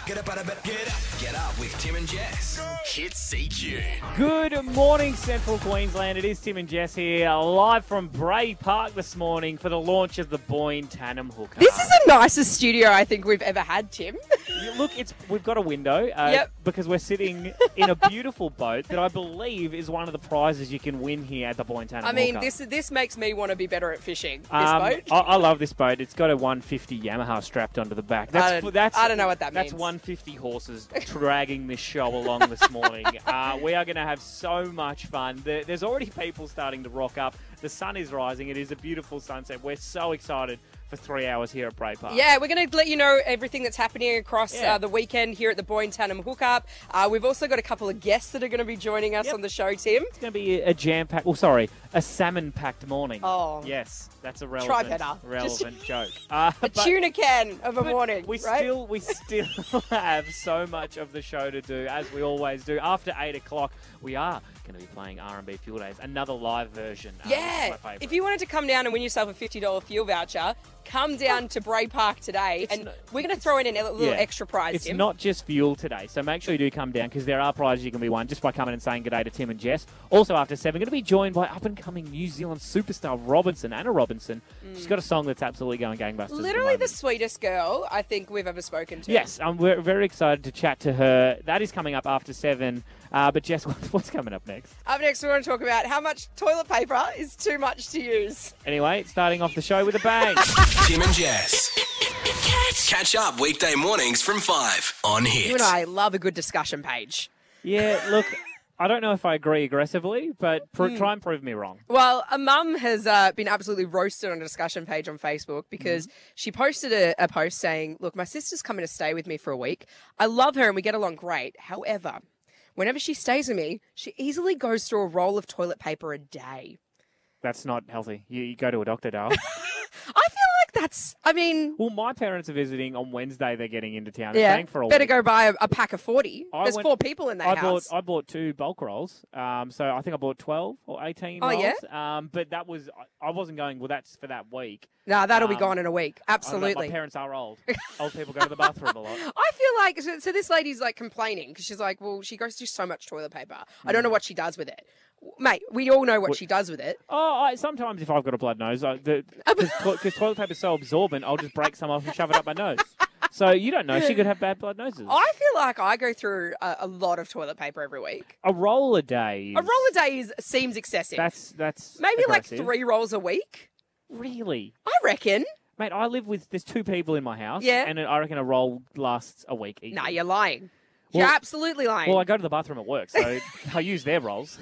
Get up out of bed. Get up. Get up with Tim and Jess. Hit CQ. Good morning, Central Queensland. It is Tim and Jess here, live from Bray Park this morning for the launch of the Boyne Tandem Hooker. This is the nicest studio I think we've ever had, Tim. Look, we've got a window because we're sitting in a beautiful boat that I believe is one of the prizes you can win here at the Boyne Tandem Hooker. This makes me want to be better at fishing, this boat. I love this boat. It's got a 150 Yamaha strapped onto the back. I don't know what that means. That's 150 horses dragging this show along this morning. We are going to have so much fun. There's already people starting to rock up. The sun is rising. It is a beautiful sunset. We're so excited for 3 hours here at Bray Park. Yeah, we're going to let you know everything that's happening across the weekend here at the Boyne Tandem Hookup. We've also got a couple of guests that are going to be joining us on the show, Tim. It's going to be a jam-packed, a salmon-packed morning. Oh. Yes, that's a Try relevant better. joke. A tuna can of a morning, we right? still have so much of the show to do, as we always do. After 8 o'clock, we are going to be playing R&B Fuel Days, another live version. Yeah, if you wanted to come down and win yourself a $50 fuel voucher, come down to Bray Park today, and we're going to throw in a little extra prize, It's Tim. not just fuel today, so make sure you do come down, because there are prizes you can be won just by coming and saying good day to Tim and Jess. Also, after 7, we're going to be joined by up-and-coming New Zealand superstar Anna Robinson. She's got a song that's absolutely going gangbusters. Literally the sweetest girl I think we've ever spoken to. Yes, we're very excited to chat to her. That is coming up after 7. But Jess, what's coming up next? Up next, we want to talk about how much toilet paper is too much to use. Anyway, starting off the show with a bang. Tim and Jess. Catch up weekday mornings from 5 on Hit. You and I love a good discussion page. Yeah, look, I don't know if I agree aggressively, but try and prove me wrong. Well, a mum has been absolutely roasted on a discussion page on Facebook because she posted a post saying, look, my sister's coming to stay with me for a week. I love her and we get along great. However, whenever she stays with me, she easily goes through a roll of toilet paper a day. That's not healthy. You go to a doctor, Dale. I feel like Well, my parents are visiting on Wednesday. They're getting into town. They're staying for a better week. go buy a pack of 40. There's 4 people in that house. I bought 2 bulk rolls. So I think I bought 12 or 18 rolls. Yeah? But I wasn't going, well, that's for that week. No, that'll be gone in a week. I Absolutely. don't know, my parents are old. Old people go to the bathroom a lot. I feel like, so this lady's like complaining because she's like, well, she goes through so much toilet paper. I don't know what she does with it. Mate, we all know what she does with it. Sometimes if I've got a blood nose, because toilet paper's so absorbent, I'll just break some off and shove it up my nose. So you don't know. She could have bad blood noses. I feel like I go through a lot of toilet paper every week. A roll a day. Seems excessive. That's maybe aggressive. like 3 rolls a week. Really? I reckon. Mate, there's 2 people in my house. Yeah. And I reckon a roll lasts a week each. Nah, you're lying. Well, you're absolutely lying. Well, I go to the bathroom at work, so I use their rolls.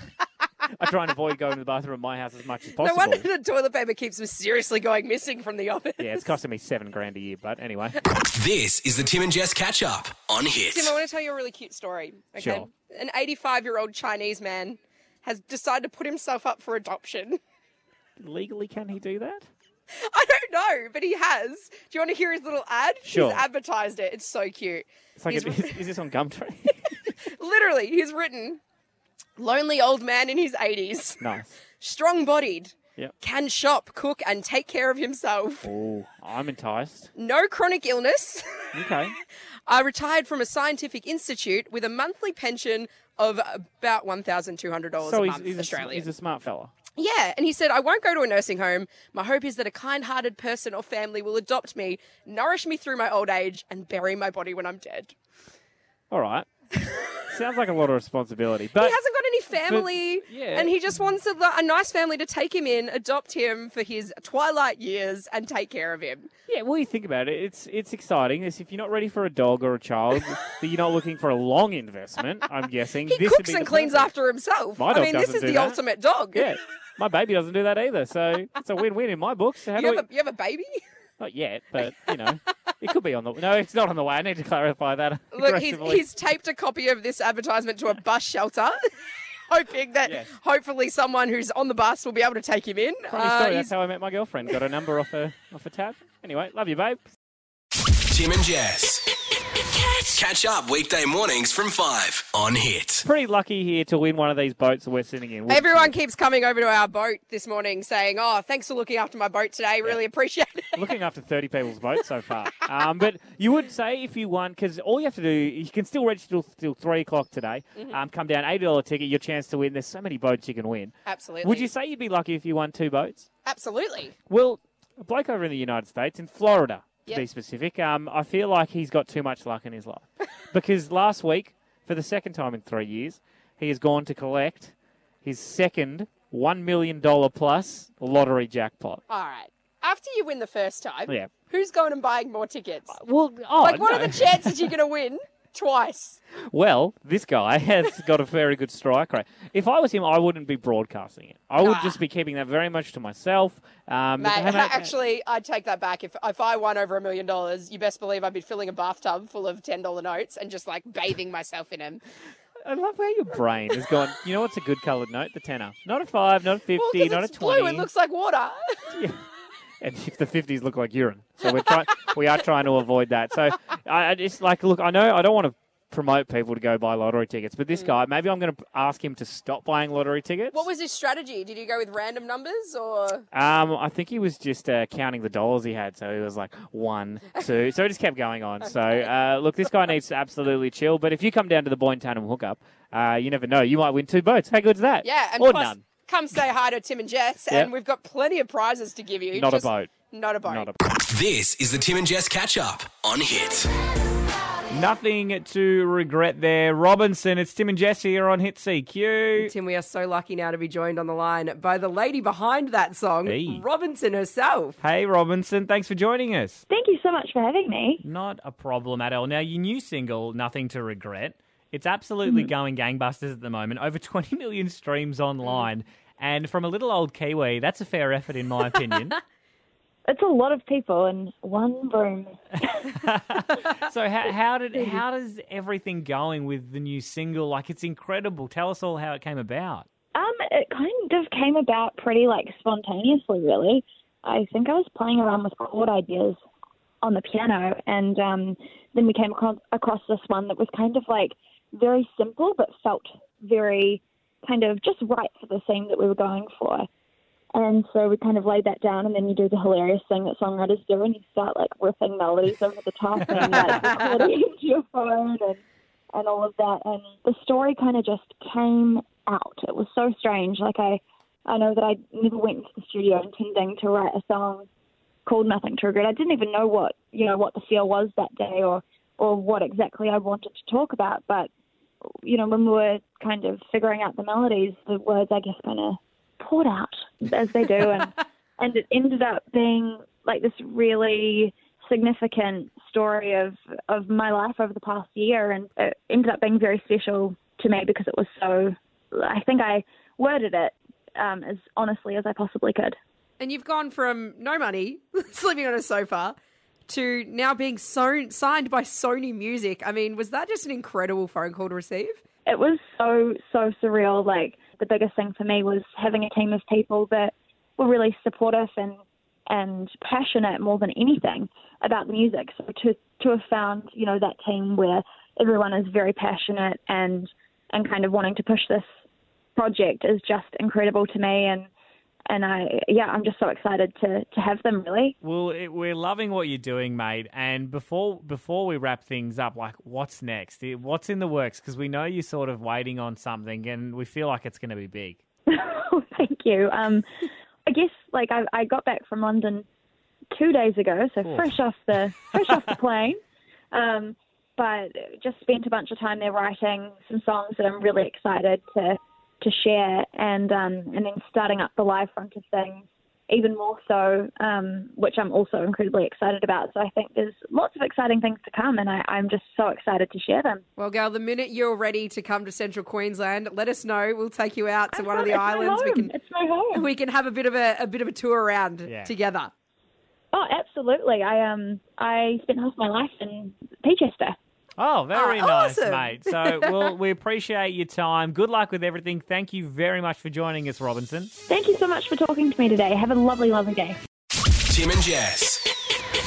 I try and avoid going to the bathroom at my house as much as possible. No wonder the toilet paper keeps mysteriously going missing from the office. Yeah, it's costing me $7,000 a year, but anyway. This is the Tim and Jess catch up on Hit. Tim, I want to tell you a really cute story. Okay? Sure. An 85-year-old Chinese man has decided to put himself up for adoption. Legally, can he do that? I don't know, but he has. Do you want to hear his little ad? Sure. He's advertised it. It's so cute. It's like, is this on Gumtree? Literally, he's written, lonely old man in his 80s. Nice. Strong-bodied. Yep. Can shop, cook, and take care of himself. Oh, I'm enticed. No chronic illness. Okay. Retired from a scientific institute with a monthly pension of about $1,200 a month, Australian. He's a smart fella. Yeah, and he said, I won't go to a nursing home. My hope is that a kind-hearted person or family will adopt me, nourish me through my old age, and bury my body when I'm dead. All right. Sounds like a lot of responsibility. But he hasn't got any family, and he just wants a nice family to take him in, adopt him for his twilight years, and take care of him. Yeah, well, you think about it, it's exciting. If you're not ready for a dog or a child, that you're not looking for a long investment, I'm guessing. He cooks and cleans after himself. My dog this is do the that. ultimate dog. Yeah, my baby doesn't do that either, so it's a win-win in my books. You have a baby? Not yet, but, it could be on the... No, it's not on the way. I need to clarify that Look, he's taped a copy of this advertisement to a bus shelter, hoping that hopefully someone who's on the bus will be able to take him in. Funny story, that's how I met my girlfriend. Got a number off a tab. Anyway, love you, babe. Tim and Jess. Catch up weekday mornings from 5 on Hit. Pretty lucky here to win one of these boats that we're sitting in. Everyone keeps coming over to our boat this morning saying, "Oh, thanks for looking after my boat today. Really appreciate it." Looking after 30 people's boats so far. But you would say if you won, because all you have to do, you can still register till 3 o'clock today. Come down, $80 ticket, your chance to win. There's so many boats you can win. Absolutely. Would you say you'd be lucky if you won 2 boats? Absolutely. Well, a bloke over in the United States, in Florida, to Yep. be specific, I feel like he's got too much luck in his life. Because last week, for the second time in 3 years, he has gone to collect his second $1 million plus lottery jackpot. All right. After you win the first time, Yeah. who's going and buying more tickets? Well, What no. are the chances you're going to win twice? Well, this guy has got a very good strike rate. If I was him, I wouldn't be broadcasting it. I would just be keeping that very much to myself. Mate, actually, I'd take that back. If I won over $1 million, you best believe I'd be filling a bathtub full of $10 notes and just like bathing myself in them. I love how your brain has gone, you know what's a good coloured note? The tenner. Not a 5, not a 50, Well, 'cause not a it's 20. blue, it looks like water. And if the 50s look like urine. So we are trying to avoid that. So I just look, I know I don't want to promote people to go buy lottery tickets, but this guy, maybe I'm going to ask him to stop buying lottery tickets. What was his strategy? Did he go with random numbers or? I think he was just counting the dollars he had. So he was like 1, 2. So it just kept going on. Okay. So look, this guy needs to absolutely chill. But if you come down to the Boyne Tandem hookup, you never know. You might win 2 boats. How good's that? Yeah, and or plus, none. come say hi to Tim and Jess, Yep. and we've got plenty of prizes to give you. Not a boat. Not a boat. Not a boat. This is the Tim and Jess catch up on Hit. Nothing to regret there. Robinson, it's Tim and Jess here on Hit CQ. Tim, we are so lucky now to be joined on the line by the lady behind that song, Hey. Robinson herself. Hey, Robinson, thanks for joining us. Thank you so much for having me. Not a problem at all. Now, your new single, Nothing to Regret, it's absolutely going gangbusters at the moment. Over 20 million streams online. And from a little old Kiwi, that's a fair effort in my opinion. It's a lot of people in one room. So how does everything going with the new single? Like, it's incredible. Tell us all how it came about. It kind of came about pretty spontaneously, really. I think I was playing around with chord ideas on the piano, and then we came across this one that was kind of very simple, but felt very kind of just right for the theme that we were going for. And so we kind of laid that down, and then you do the hilarious thing that songwriters do, and you start riffing melodies over the top and recording into your phone and all of that. And the story kind of just came out. It was so strange. I know that I never went into the studio intending to write a song called Nothing to Regret. I didn't even know what the feel was that day or what exactly I wanted to talk about. But, when we were kind of figuring out the melodies, the words, I guess, kind of poured out as they do, and it ended up being this really significant story of my life over the past year, and it ended up being very special to me because it was so, I think I worded it as honestly as I possibly could. And you've gone from no money, sleeping on a sofa, to now being signed by Sony Music. I mean, was that just an incredible phone call to receive? It was so surreal. The biggest thing for me was having a team of people that were really supportive and passionate more than anything about the music. So to have found, that team where everyone is very passionate and kind of wanting to push this project is just incredible to me. And I'm just so excited to have them, really. Well, we're loving what you're doing, mate. And before we wrap things up, what's next? What's in the works? Because we know you're sort of waiting on something, and we feel like it's going to be big. Thank you. I guess I got back from London 2 days ago, so fresh off the plane. But just spent a bunch of time there writing some songs that I'm really excited to share, and then starting up the live front of things even more so, which I'm also incredibly excited about. So I think there's lots of exciting things to come, and I'm just so excited to share them. Well, girl, the minute you're ready to come to Central Queensland, let us know. We'll take you out to one of the islands. It's my home. We can have a bit of a tour around together. Oh, absolutely. I spent half my life in Peachester. Oh, very nice, awesome. mate. So, we appreciate your time. Good luck with everything. Thank you very much for joining us, Robinson. Thank you so much for talking to me today. Have a lovely, lovely day. Tim and Jess.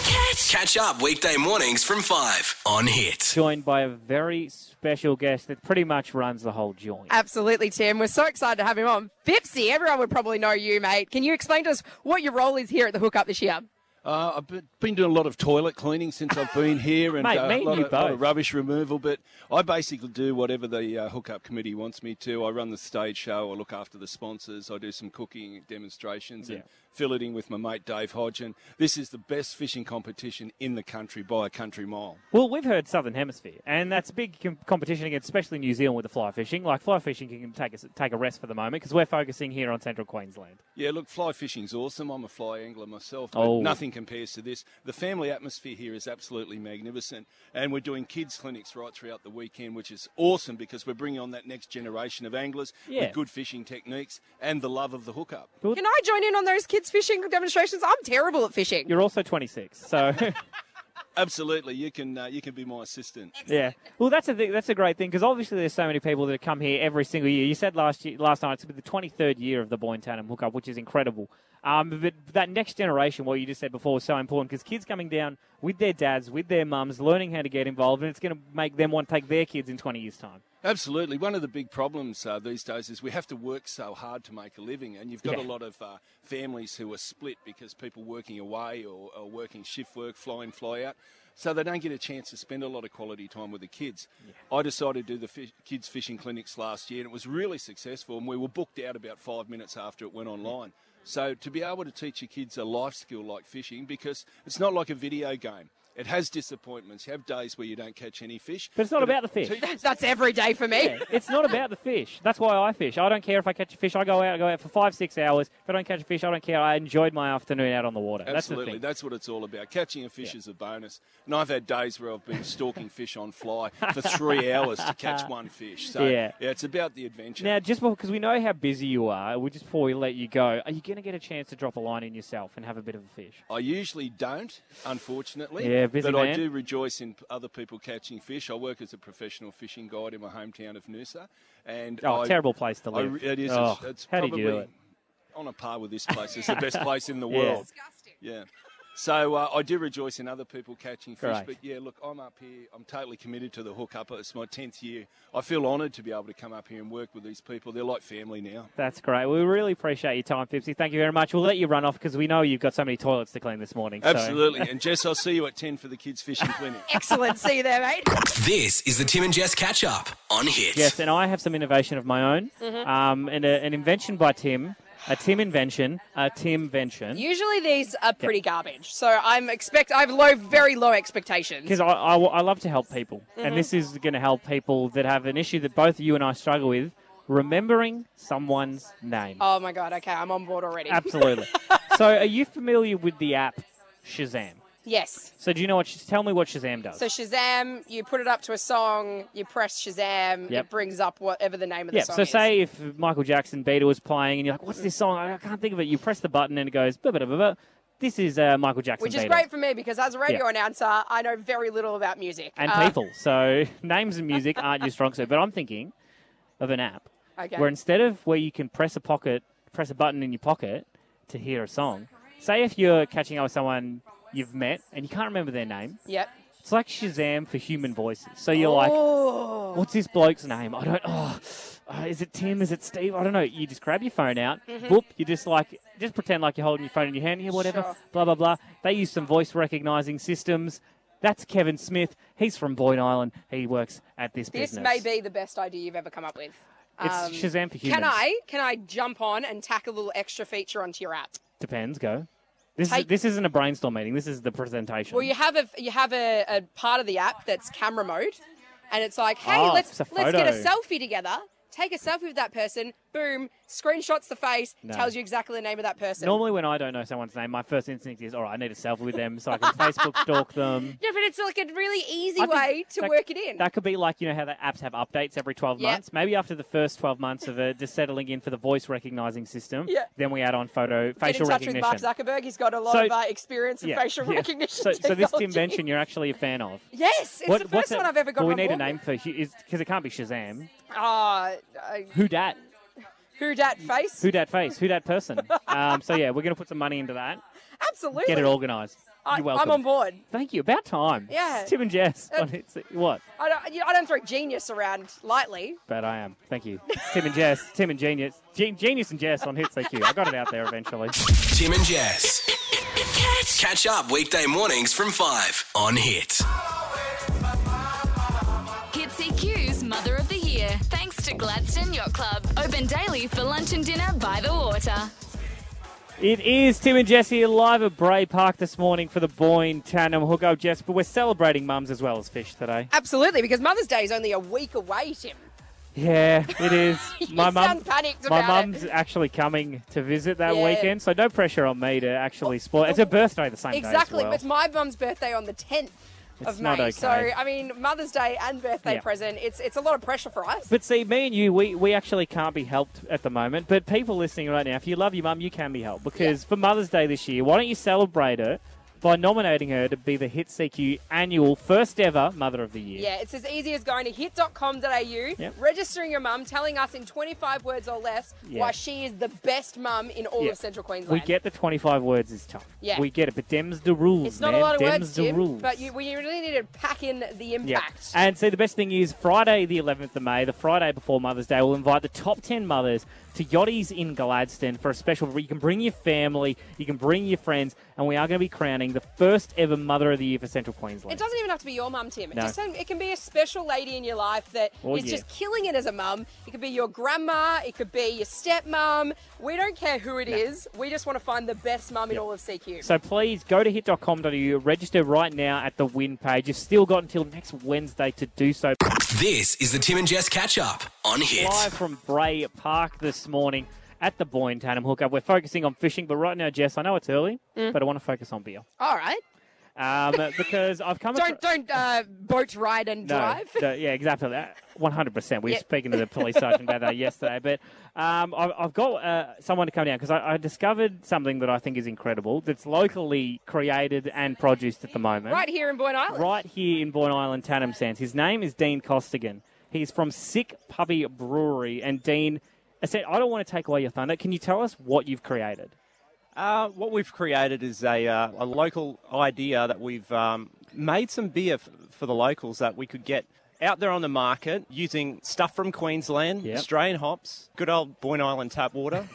Catch up weekday mornings from 5 on Hit. Joined by a very special guest that pretty much runs the whole joint. Absolutely, Tim. We're so excited to have him on. Fipsy, everyone would probably know you, mate. Can you explain to us what your role is here at the Hookup this year? I've been doing a lot of toilet cleaning since I've been here, and Mate, me a and lot you of both. rubbish removal. But I basically do whatever the Hookup Committee wants me to. I run the stage show. I look after the sponsors. I do some cooking demonstrations and filleting with my mate Dave Hodge. And this is the best fishing competition in the country by a country mile. Well, we've heard Southern Hemisphere, and that's a big competition against, especially New Zealand with the fly fishing. Like, fly fishing can take a rest for the moment because we're focusing here on Central Queensland. Yeah, look, fly fishing's awesome. I'm a fly angler myself, but nothing compares to this. The family atmosphere here is absolutely magnificent, and we're doing kids clinics right throughout the weekend, which is awesome because we're bringing on that next generation of anglers with good fishing techniques and the love of the hookup. Can I join in on those kids fishing demonstrations? I'm terrible at fishing. You're also 26, so... Absolutely, you can be my assistant. Yeah, well, that's a great thing because obviously there's so many people that come here every single year. You said last night it's the 23rd year of the Boyne Tandem Hookup, which is incredible. But that next generation, what you just said before, was so important because kids coming down with their dads, with their mums, learning how to get involved, and it's going to make them want to take their kids in 20 years' time. Absolutely. One of the big problems these days is we have to work so hard to make a living, and you've got a lot of families who are split because people working away or working shift work, fly in, fly out, so they don't get a chance to spend a lot of quality time with the kids. I decided to do the kids fishing clinics last year, and it was really successful, and we were booked out about 5 minutes after it went online. So to be able to teach your kids a life skill like fishing, because it's not like a video game. It has disappointments. You have days where you don't catch any fish. But it's not about the fish. That's every day for me. Yeah, it's not about the fish. That's why I fish. I don't care if I catch a fish. I go out for 5-6 hours. If I don't catch a fish, I don't care. I enjoyed my afternoon out on the water. Absolutely. That's That's what it's all about. Catching a fish is a bonus. And I've had days where I've been stalking fish on fly for 3 hours to catch one fish. So, it's about the adventure. Now, just because we know how busy you are, just before we let you go, are you going to get a chance to drop a line in yourself and have a bit of a fish? I usually don't, unfortunately. Yeah, busy but man. I do rejoice in other people catching fish. I work as a professional fishing guide in my hometown of Noosa. And terrible place to live. It is. Oh, it's how probably did you do it? on a par with this place. It's the best place in the world. Disgusting. Yeah. So I do rejoice in other people catching fish. Great. But, yeah, look, I'm up here. I'm totally committed to the hookup. It's my 10th year. I feel honoured to be able to come up here and work with these people. They're like family now. That's great. We really appreciate your time, Fipsy. Thank you very much. We'll let you run off because we know you've got so many toilets to clean this morning. Absolutely. And, Jess, I'll see you at 10 for the kids' fishing clinic. Excellent. See you there, mate. This is the Tim and Jess Catch Up on Hit. Yes, and I have some innovation of my own. And an invention by Tim. A Tim invention, a Timvention. Usually these are pretty garbage, so I have very low expectations. Because I love to help people, and this is going to help people that have an issue that both you and I struggle with, remembering someone's name. Oh my God! Okay, I'm on board already. Absolutely. So, are you familiar with the app Shazam? Yes. So, do you know tell me what Shazam does? So Shazam, you put it up to a song, you press Shazam, it brings up whatever the name of the song so is. say if Michael Jackson Beat It was playing, and you're like, "What's this song? I can't think of it." You press the button, and it goes, "Blah, blah, blah, blah." This is Michael Jackson Which is Beat It. great for me because as a radio announcer, I know very little about music. And people. So names and music aren't your strong suit. But I'm thinking of an app where instead of where you can press a button in your pocket to hear a song, say if you're catching up with someone you've met and you can't remember their name. Yep. It's like Shazam for human voices. So you're like, what's this bloke's name? I don't, is it Tim? Is it Steve? I don't know. You just grab your phone out. Boop. You just pretend like you're holding your phone in your hand here, whatever. Sure. Blah, blah, blah. They use some voice recognizing systems. That's Kevin Smith. He's from Boyne Island. He works at this business. This may be the best idea you've ever come up with. It's Shazam for humans. Can I jump on and tack a little extra feature onto your app? Depends. Go. This isn't a brainstorm meeting. This is the presentation. Well, you have a part of the app that's camera mode, and it's like, hey, let's it's a get a photo. selfie together. Take a selfie with that person. Boom. Screenshots the face. No. Tells you exactly the name of that person. Normally, when I don't know someone's name, my first instinct is, all right, I need a selfie with them so I can Facebook stalk them. Yeah, but it's like a really easy I think way to work it in. That could be like, you know how the apps have updates every 12 months? Maybe after the first 12 months of it, just settling in for the voice recognizing system, then we add on facial Get in touch recognition. with Mark Zuckerberg. He's got a lot of experience in facial recognition So this technology. invention you're actually a fan of. Yes, it's the first one I've ever got Well, we on need a board name for, because it can't be Shazam. Who dat? Who dat face? Who dat face? Who dat person? So, yeah, we're going to put some money into that. Absolutely. Get it organised. You're welcome. I'm on board. Thank you. About time. Yeah. It's Tim and Jess. What? I don't throw genius around lightly. But I am. Thank you. It's Tim and Jess. Tim and Genius. Genius and Jess on Hits AQ. I got it out there eventually. Tim and Jess. Catch up weekday mornings from 5 on Hit. Hits EQ's Mother of the Year, thanks to Gladstone Yacht Club. Open daily for lunch and dinner by the water. It is Tim and Jess here live at Bray Park this morning for the Boyne Tandem Hookup, Jess. But we're celebrating mums as well as fish today. Absolutely, because Mother's Day is only a week away, Tim. Yeah, it is. You sound panicked about My mum's actually coming to visit that Yeah. weekend, so no pressure on me to actually spoil. It's her birthday the same day as Exactly, well. but it's my mum's birthday on the 10th It's of not May. okay. So, I mean, Mother's Day and birthday Yeah. present, it's a lot of pressure for us. But see, me and you, we actually can't be helped at the moment. But people listening right now, if you love your mum, you can be helped. Because for Mother's Day this year, why don't you celebrate her by nominating her to be the Hits CQ annual first ever Mother of the Year? Yeah, it's as easy as going to hit.com.au, Yep. registering your mum, telling us in 25 words or less Yeah. why she is the best mum in all Yeah. of Central Queensland. We get the 25 words is tough. Yeah. We get it, but dem's the rules, It's not man. a lot of Dem's words, the Tim, rules. but we really need to pack in the Yeah. impact. And see, the best thing is Friday the 11th of May, the Friday before Mother's Day, we'll invite the top 10 mothers to Yachties in Gladstone for a special where you can bring your family, you can bring your friends, and we are going to be crowning the first ever Mother of the Year for Central Queensland. It doesn't even have to be your mum, Tim. No. It can be a special lady in your life that Oh, is yeah. just killing it as a mum. It could be your grandma. It could be your stepmum. We don't care who it is. We just want to find the best mum in all of CQ. So please go to hit.com.au, register right now at the win page. You've still got until next Wednesday to do so. This is the Tim and Jess catch up on Hit. Live from Bray Park this morning at the Boyne Tandem Hookup. We're focusing on fishing, but right now, Jess, I know it's early, but I want to focus on beer. All right. Because I've come Don't boat ride and drive. Yeah, exactly that. 100%. We were Yep. speaking to the police sergeant about that yesterday. But I've got someone to come down because I discovered something that I think is incredible that's locally created and produced at the moment. Right here in Boyne Island. Right here in Boyne Island, Tandem Sands. His name is Dean Costigan. He's from Sick Puppy Brewery. And Dean, I said, I don't want to take away your thunder. Can you tell us what you've created? What we've created is a local idea that we've made some beer for the locals that we could get out there on the market using stuff from Queensland, Yep. Australian hops, good old Boyne Island tap water,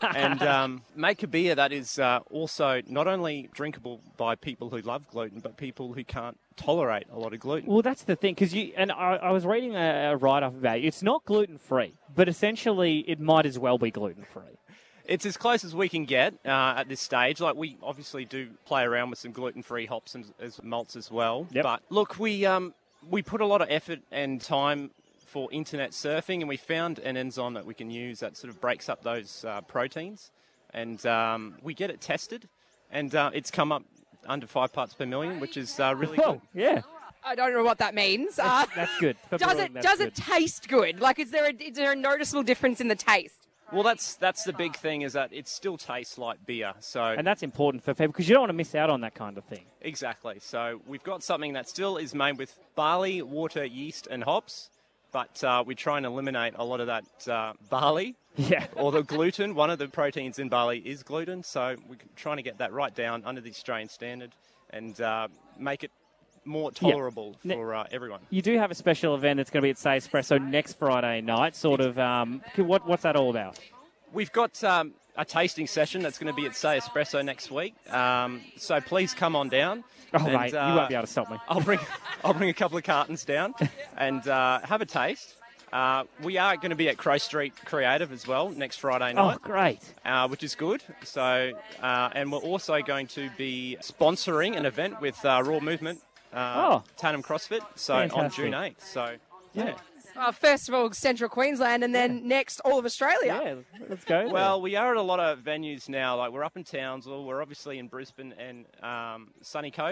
and make a beer that is also not only drinkable by people who love gluten, but people who can't tolerate a lot of gluten. Well, that's the thing, because I was reading a write-up about it. It's not gluten-free, but essentially it might as well be gluten-free. It's as close as we can get at this stage. Like, we obviously do play around with some gluten-free hops and as malts as well. Yep. But look, we put a lot of effort and time for internet surfing, and we found an enzyme that we can use that sort of breaks up those proteins, and we get it tested, and it's come up under 5 parts per million, which is really Oh, good. yeah. I don't know what that means. That's good. For Does brewing, it that's does good. it taste good? Like, is there a noticeable difference in the taste? Well, that's the big thing, is that it still tastes like beer. So And that's important for people, because you don't want to miss out on that kind of thing. exactly. So we've got something that still is made with barley, water, yeast, and hops, but we try and eliminate a lot of that barley Yeah. or the gluten. One of the proteins in barley is gluten, so we're trying to get that right down under the Australian standard and make it more tolerable for everyone. You do have a special event that's going to be at Say Espresso next Friday night, sort of. What's that all about? We've got a tasting session that's going to be at Say Espresso next week, so please come on down. Oh, and, mate, you won't be able to stop me. I'll bring a couple of cartons down and have a taste. We are going to be at Crow Street Creative as well next Friday Oh, night, great. which is good. So, and we're also going to be sponsoring an event with Raw Movement, Tandem CrossFit, so on Fantastic. June 8th. So, yeah. First of all, Central Queensland, and then next, all of Australia. Yeah, let's go. there. Well, we are at a lot of venues now. Like, we're up in Townsville, we're obviously in Brisbane and Sunny Coast,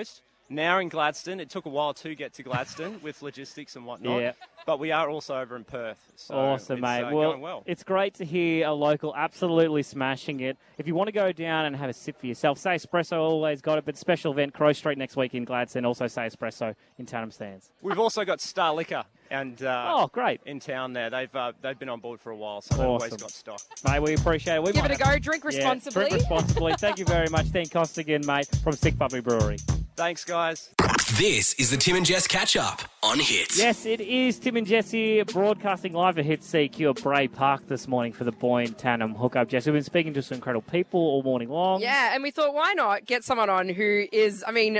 now in Gladstone. It took a while to get to Gladstone with logistics and whatnot. Yeah. But we are also over in Perth. So Awesome, it's, mate. going well. It's great to hear a local absolutely smashing it. If you want to go down and have a sip for yourself, Say Espresso always got it, but special event, Crow Street next week in Gladstone, also Say Espresso in Tannum Stands. We've also got Star Liquor and great. in town there. They've been on board for a while, so they've always got stock. Mate, we appreciate it. Give it a go. Drink responsibly. Yeah, drink responsibly. Thank you very much, Dean Costigan, mate, from Sick Puppy Brewery. Thanks, guys. This is the Tim and Jess Catch Up on Hit. Yes, it is Tim and Jess here, broadcasting live at Hit CQ at Bray Park this morning for the Boyne Tannum hookup. Jess, we've been speaking to some incredible people all morning long. Yeah, and we thought, why not get someone on who is,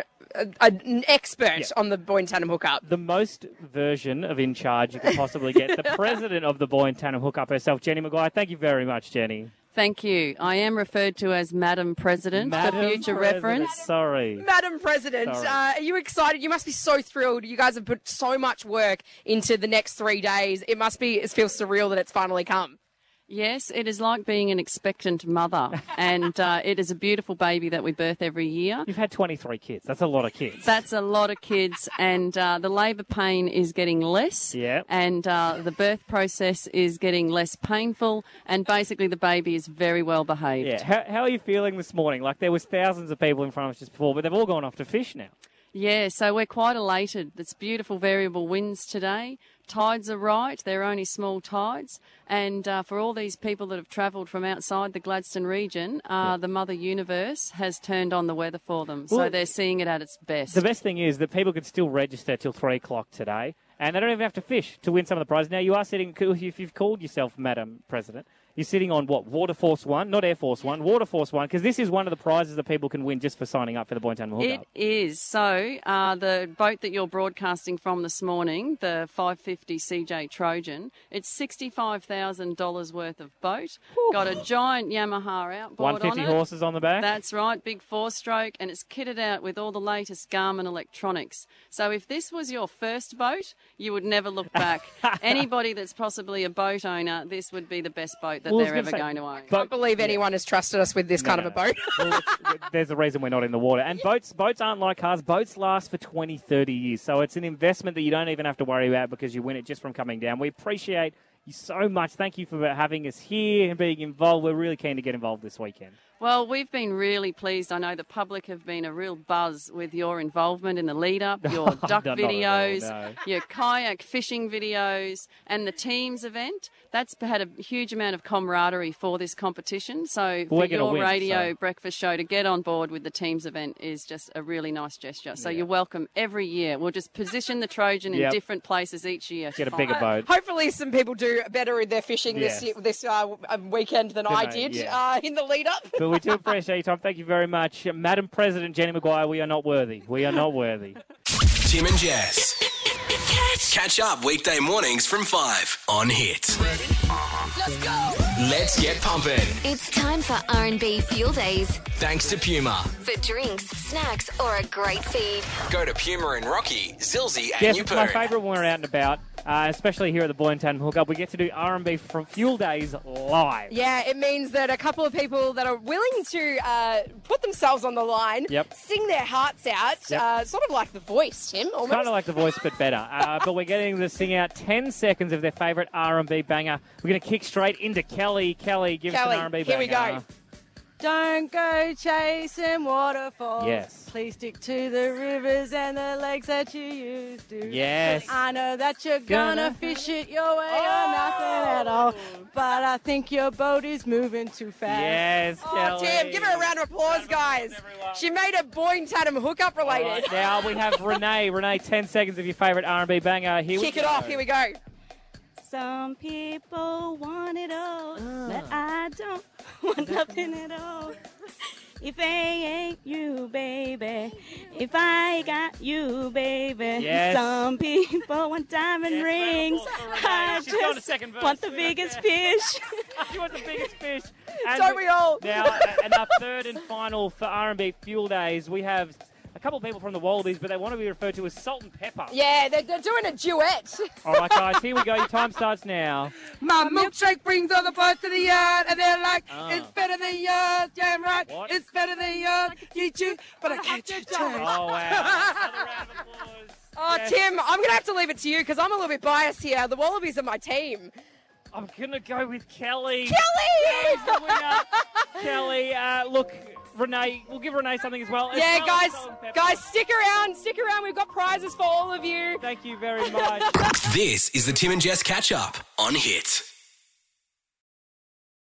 an expert on the Boyne Tannum hookup. The most version of in charge you could possibly get. The president of the Boyne Tannum hookup herself, Jenny Maguire. Thank you very much, Jenny. Thank you. I am referred to as Madam President for future reference. Sorry. Madam President, are you excited? You must be so thrilled. You guys have put so much work into the next 3 days. It feels surreal that it's finally come. Yes, it is like being an expectant mother, and it is a beautiful baby that we birth every year. You've had 23 kids. That's a lot of kids. That's a lot of kids, and the labour pain is getting less, and the birth process is getting less painful, and basically the baby is very well behaved. Yeah. How are you feeling this morning? Like, there was thousands of people in front of us just before, but they've all gone off to fish now. Yeah, so we're quite elated. It's beautiful variable winds today. Tides are right. They're only small tides. And for all these people that have travelled from outside the Gladstone region, the Mother Universe has turned on the weather for them. So they're seeing it at its best. The best thing is that people can still register till 3 o'clock today, and they don't even have to fish to win some of the prizes. Now, you are sitting, if you've called yourself Madam President, you're sitting on, Water Force One, not Air Force One, Water Force One, because this is one of the prizes that people can win just for signing up for the Boyne Tannum hookup. It is. So the boat that you're broadcasting from this morning, the 550 CJ Trojan, it's $65,000 worth of boat. Whew. Got a giant Yamaha outboard 150 on it. horses on the back. That's right, big four-stroke, and it's kitted out with all the latest Garmin electronics. So if this was your first boat, you would never look back. Anybody that's possibly a boat owner, this would be the best boat that they're ever going to own. I can't believe anyone has trusted us with this kind of a boat. Well, there's a reason we're not in the water. And boats aren't like cars. Boats last for 20, 30 years. So it's an investment that you don't even have to worry about because you win it just from coming down. We appreciate you so much. Thank you for having us here and being involved. We're really keen to get involved this weekend. Well, we've been really pleased. I know the public have been a real buzz with your involvement in the lead-up, your duck videos, your kayak fishing videos, and the teams event. That's had a huge amount of camaraderie for this competition. So for your radio breakfast show to get on board with the teams event is just a really nice gesture. So you're welcome every year. We'll just position the Trojan in different places each year. Get a bigger boat. Hopefully some people do better in their fishing this weekend than I did in the lead-up. But we do appreciate your time. Thank you very much. Madam President Jenny Maguire, we are not worthy. We are not worthy. Tim and Jess. Catch up weekday mornings from 5 on Hit. Let's go. Let's get pumping. It's time for R&B Fuel Days. Thanks to Puma. For drinks, snacks, or a great feed. Go to Puma and Rocky, Zilzy and Yes, Newpoon. it's my favourite when we're out and about, especially here at the Boyne Tannum hookup. We get to do R&B from Fuel Days live. Yeah, it means that a couple of people that are willing to put themselves on the line, sing their hearts out, sort of like The Voice, Tim, almost. Kind of like The Voice, but better. But we're getting to sing out 10 seconds of their favourite R&B banger. We're going to kick straight into Kelly. Kelly, give us an R&B banger. Here we go. Don't go chasing waterfalls. Yes. Please stick to the rivers and the lakes that you used to. Yes. I know that you're gonna fish it your way or nothing at all, but I think your boat is moving too fast. Yes, Kelly. Tim, give her a round of applause, guys. She made a Boyne Tannum hookup related. Right, now we have Renee. Renee, 10 seconds of your favourite R&B banger. Here we go. Kick it off. Here we go. Some people want it all, but I don't want nothing at all. If I ain't you, baby, if I got you, baby. Yes. Some people want diamond rings. I just want the biggest fish. She wants the biggest fish. Don't we all? Now, and our third and final for R&B Fuel Days, we have a couple of people from the Wallabies, but they want to be referred to as Salt and Pepper. Yeah, they're doing a duet. All right, guys, here we go. Your time starts now. My milkshake brings all the boys to the yard, and they're like, it's better than yours, damn right. What? It's better than yours, get you, but I can't you. Oh, wow. Another round of applause. Oh, Yes. Tim, I'm going to have to leave it to you because I'm a little bit biased here. The Wallabies are my team. I'm going to go with Kelly. Kelly! Kelly's the winner. Kelly, look, Renee, we'll give Renee something as well. Yeah, As well guys, as Salt and Pepper. guys, stick around. We've got prizes for all of you. Thank you very much. This is the Tim and Jess catch up on Hit.